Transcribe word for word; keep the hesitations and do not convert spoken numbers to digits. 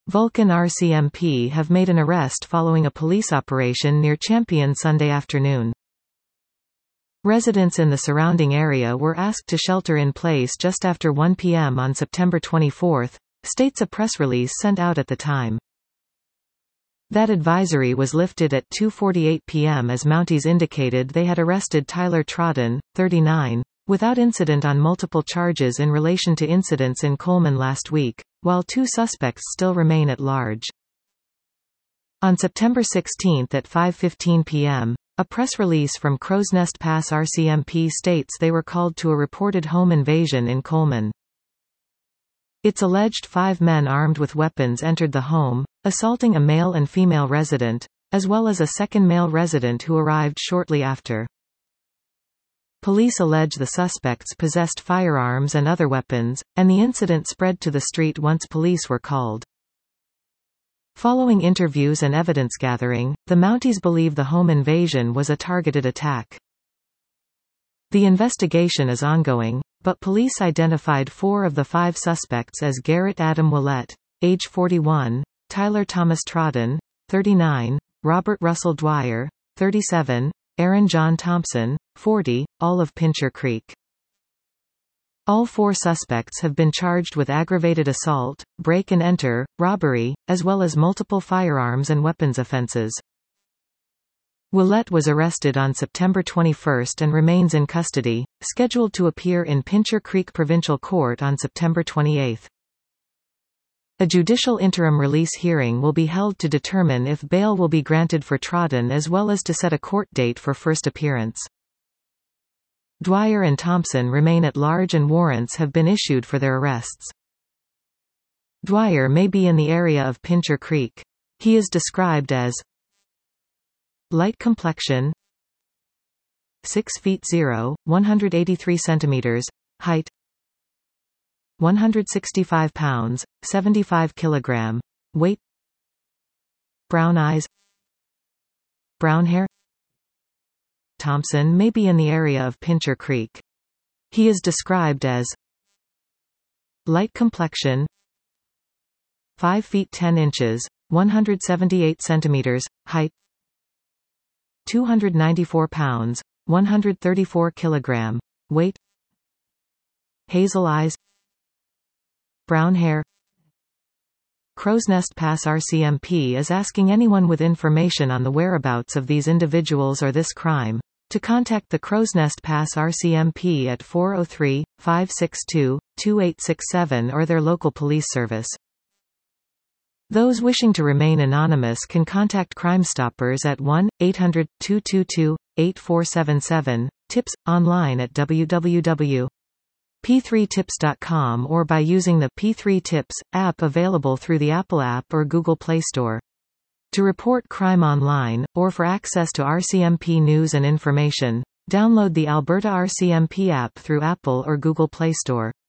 Vulcan R C M P have made an arrest following a police operation near Champion Sunday afternoon. Residents in the surrounding area were asked to shelter in place just after one p m on September twenty-fourth, states a press release sent out at the time. That advisory was lifted at two forty-eight p m as Mounties indicated they had arrested Tyler Trodden, thirty-nine, without incident on multiple charges in relation to incidents in Coleman last week, while two suspects still remain at large. On September sixteenth at five fifteen p m, a press release from Crowsnest Pass R C M P states they were called to a reported home invasion in Coleman. It's alleged five men armed with weapons entered the home, assaulting a male and female resident, as well as a second male resident who arrived shortly after. Police allege the suspects possessed firearms and other weapons, and the incident spread to the street once police were called. Following interviews and evidence gathering, the Mounties believe the home invasion was a targeted attack. The investigation is ongoing, but police identified four of the five suspects as Garrett Adam Willett, age forty-one, Tyler Thomas Trodden, thirty-nine, Robert Russell Dwyer, thirty-seven, Aaron John Thompson, forty, all of Pincher Creek. All four suspects have been charged with aggravated assault, break and enter, robbery, as well as multiple firearms and weapons offenses. Willett was arrested on September twenty-first and remains in custody, scheduled to appear in Pincher Creek Provincial Court on September twenty-eighth. A judicial interim release hearing will be held to determine if bail will be granted for Trodden as well as to set a court date for first appearance. Dwyer and Thompson remain at large and warrants have been issued for their arrests. Dwyer may be in the area of Pincher Creek. He is described as light complexion, six feet zero, one hundred eighty-three centimeters, height one hundred sixty-five pounds, seventy-five kilograms, weight, brown eyes, brown hair. Thompson may be in the area of Pincher Creek. He is described as light complexion, five feet ten inches, one hundred seventy-eight centimeters, height two hundred ninety-four pounds, one hundred thirty-four kilograms, weight, hazel eyes, brown hair. Crowsnest Pass R C M P is asking anyone with information on the whereabouts of these individuals or this crime to contact the Crowsnest Pass R C M P at four oh three, five six two, two eight six seven or their local police service. Those wishing to remain anonymous can contact Crime Stoppers at one eight hundred, two two two, eight four seven seven, tips, online at w w w dot p three tips dot com or by using the P three Tips app available through the Apple app or Google Play Store. To report crime online, or for access to R C M P news and information, download the Alberta R C M P app through Apple or Google Play Store.